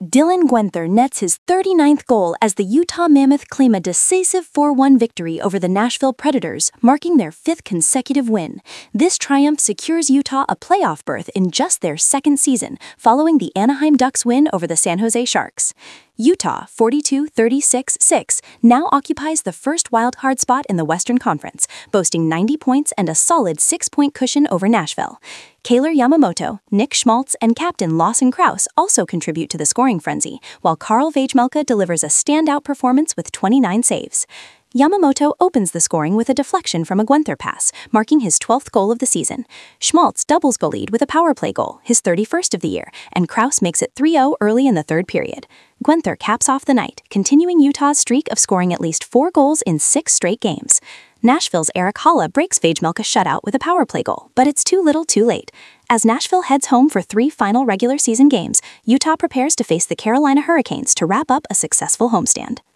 Dylan Guenther nets his 39th goal as the Utah Mammoth claim a decisive 4-1 victory over the Nashville Predators, marking their 5th consecutive win. This triumph secures Utah a playoff berth in just their 2nd season, following the Anaheim Ducks win over the San Jose Sharks. Utah, 42-36-6, now occupies the first wildcard spot in the Western Conference, boasting 90 points and a solid 6-point cushion over Nashville. Kailer Yamamoto, Nick Schmaltz, and captain Lawson Crouse also contribute to the scoring frenzy, while Karl Vejmelka delivers a standout performance with 29 saves. Yamamoto opens the scoring with a deflection from a Guenther pass, marking his 12th goal of the season. Schmaltz doubles goal-lead with a power play goal, his 31st of the year, and Crouse makes it 3-0 early in the 3rd period. Guenther caps off the night, continuing Utah's streak of scoring at least 4 goals in 6 straight games. Nashville's Erik Haula breaks Vejmelka's shutout with a power play goal, but it's too little too late. As Nashville heads home for 3 final regular season games, Utah prepares to face the Carolina Hurricanes to wrap up a successful homestand.